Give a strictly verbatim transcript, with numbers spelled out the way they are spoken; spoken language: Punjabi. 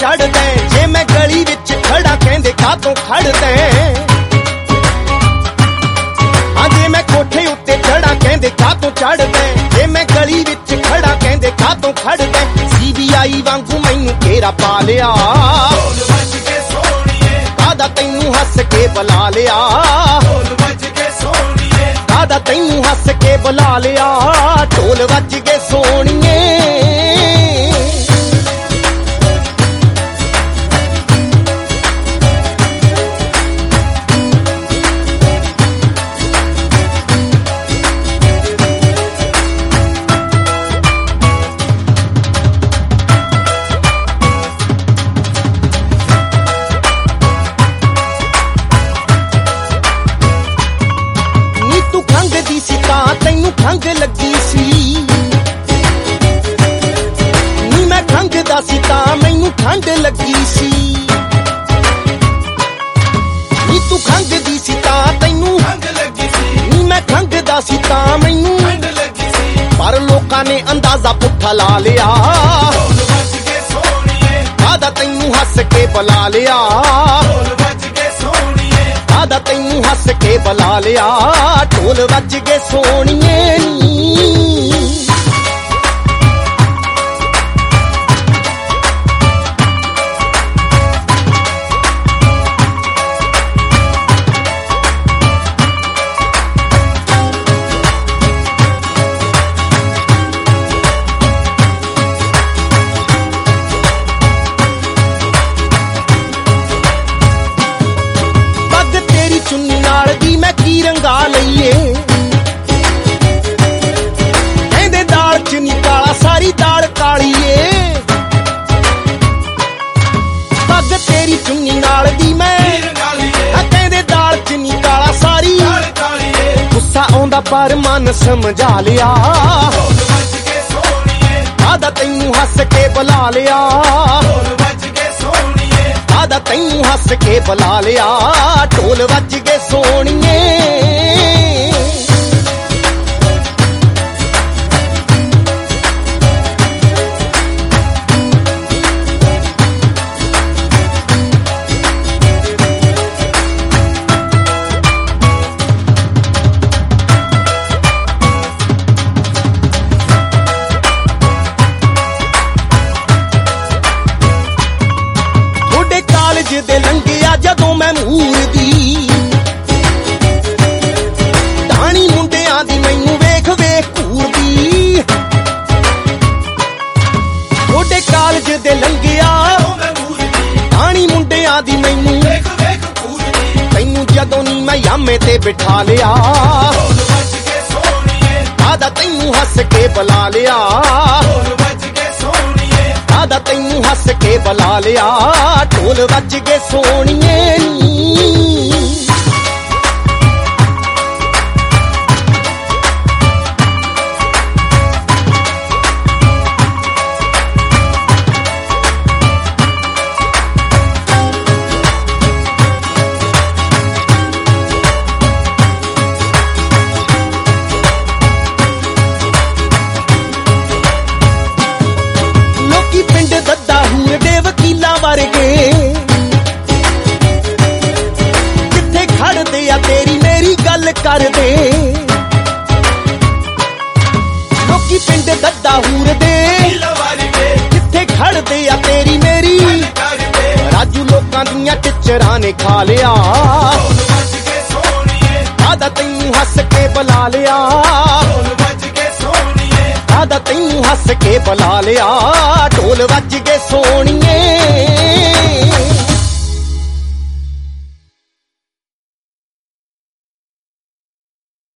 ਚੜ੍ਹਦੇ ਜੇ ਮੈਂ ਗਲੀ ਵਿੱਚ ਖੜਾ ਕਹਿੰਦੇ ਕਾਤੋਂ ਖੜਦੇ ਹਾਂ ਜੇ ਮੈਂ ਕੋਠੇ ਉੱਤੇ ਚੜਾ ਕਹਿੰਦੇ ਕਾਤੋਂ ਚੜ੍ਹਦੇ ਜੇ ਮੈਂ ਗਲੀ ਵਿੱਚ ਖੜਾ ਕਹਿੰਦੇ ਕਾਤੋਂ ਖੜਦੇ ਸੀ ਬੀ ਆਈ ਵਾਂਗੂ ਮੈਨੂੰ ਘੇਰਾ ਪਾ ਲਿਆ ਢੋਲ ਵੱਜ ਕੇ ਸੋਹਣੀਏ ਕਾਦਾ ਤੈਨੂੰ ਹੱਸ ਕੇ ਬੁਲਾ ਲਿਆ ਢੋਲ ਵੱਜ ਕੇ ਸੋਹਣੀਏ ਕਾਦਾ ਤੈਨੂੰ ਹੱਸ ਕੇ ਬੁਲਾ ਲਿਆ ਢੋਲ ਵੱਜ ਕੇ ਸੋਹਣੀਏ ਤੈਨੂੰ ਖੰਘ ਲੱਗੀ ਸੀ ਨੀ ਮੈਂ ਖੰਘਦਾ ਸੀ ਤਾਂ ਮੈਨੂੰ ਠੰਡ ਲੱਗੀ ਸੀ ਨੀ ਤੂੰ ਖੰਘਦੀ ਸੀ ਤਾਂ ਤੈਨੂੰ ਖੰਘ ਲੱਗੀ ਸੀ ਨੀ ਮੈਂ ਖੰਘਦਾ ਸੀ ਤਾਂ ਮੈਨੂੰ ਠੰਡ ਲੱਗੀ ਸੀ ਪਰ ਲੋਕਾਂ ਨੇ ਅੰਦਾਜ਼ਾ ਪੁੱਠਾ ਲਾ ਲਿਆ ਢੋਲ ਵੱਜ ਕੇ ਸੋਹਣੀਏ ਕਾਦਾ ਤੈਨੂੰ ਹੱਸ ਕੇ ਬੁਲਾ ਲਿਆ ਢੋਲ ਵੱਜ ਕੇ ਸੋਹਣੀਏ ਕਾਦਾ ਤੈਨੂੰ ਹੱਸ ਕੇ ਬੁਲਾ ਲਿਆ ਢੋਲ ਵੱਜ ਕੇ ਸੋਹਣੀਏ ਚੁੰਨੀ ਨਾਲ ਦੀ ਮੈਂ ਕੀ ਰੰਗਾ ਲਈਏ ਕਹਿੰਦੇ ਦਾਲ ਚ ਨੀ ਕਾਲਾ ਸਾਰੀ ਦਾਲ ਕਾਲੀਏ ਪੱਗ ਤੇਰੀ ਚੁੰਨੀ ਨਾਲ ਦੀ ਮੈਂ ਰੰਗਾ ਲਈਏ ਕਹਿੰਦੇ ਦਾਲ ਚ ਨੀ ਕਾਲਾ ਸਾਰੀ ਦਾਲ ਕਾਲੀਏ ਗੁੱਸਾ ਆਉਂਦਾ ਪਰ ਮਨ ਸਮਝਾ ਲਿਆ ਢੋਲ ਵੱਜ ਕੇ ਸੋਹਣੀਏ ਕਾਦਾ ਤੈਨੂੰ ਹੱਸ ਕੇ ਬੁਲਾ ਲਿਆ ਢੋਲ ਵੱਜ ਕੇ ਸੋਹਣੀਏ ਕਾਦਾ ਤੈਨੂੰ ਹੱਸ ਕੇ ਬੁਲਾ ਲਿਆ ਢੋਲ ਵੱਜ ਕੇ ਸੋਹਣੀਏ ਤੁਹਾਡੇ ਕਾਲਜ ਦੇ ਲੰਘਿਆ ਜਦੋਂ ਮੈਂ ਮੂਰ ਦੀ ਢਾਣੀ ਮੁੰਡਿਆਂ ਦੀ ਮੈਨੂੰ ਵੇਖ ਵੇਖ ਘੂਰਦੀ ਤੁਹਾਡੇ ਕਾਲਜ ਦੇ ਲੰਘਿਆ ਢਾਣੀ ਮੁੰਡਿਆਂ ਦੀ ਮੈਨੂੰ ਵੇਖ ਵੇਖ ਘੂਰਦੀ ਤੈਨੂੰ ਜਦੋਂ ਨੀ ਮੈਂ ਯਾਮੇ ਤੇ ਬਿਠਾ ਲਿਆ ਢੋਲ ਵੱਜ ਕੇ ਸੋਹਣੀਏ ਕਾਦਾ ਤੈਨੂੰ ਹੱਸ ਕੇ ਬੁਲਾ ਲਿਆ ਢੋਲ ਵੱਜ ਕੇ ਸੋਹਣੀਏ ਕਾਦਾ ਤੈਨੂੰ ਹੱਸ ਕੇ ਬੁਲਾ ਲਿਆ ਢੋਲ ਵੱਜ ਕੇ ਸੋਹਣੀਏ ਲੋਕੀ ਪਿੰਡ ਦੱਦਾ ਹੂਰ ਦੇ ਵਕੀਲਾਂ ਵਰਗੇ ਕਿੱਥੇ ਖੜਦੇ ਆ ਤੇਰੀ ਮੇਰੀ ਗੱਲ ਕਰਦੇ ਲੋਕੀ ਪਿੰਡ ਦੱਦਾ ਹੂਰ ਦੇ ਕਿੱਥੇ ਖੜਦੇ ਆ ਤੇਰੀ ਮੇਰੀ ਰਾਜੂ ਲੋਕਾਂ ਦੀਆਂ ਟਿਚਰਾਂ ਨੇ ਖਾ ਲਿਆ ਕਾਦਾ ਤੈਨੂੰ ਹੱਸ ਕੇ ਬੁਲਾ ਲਿਆ ਕਾਦਾ ਤੈਨੂੰ ਹੱਸ ਕੇ ਬੁਲਾ ਲਿਆ ਢੋਲ ਵੱਜ ਕੇ ਸੋਹਣੀਏ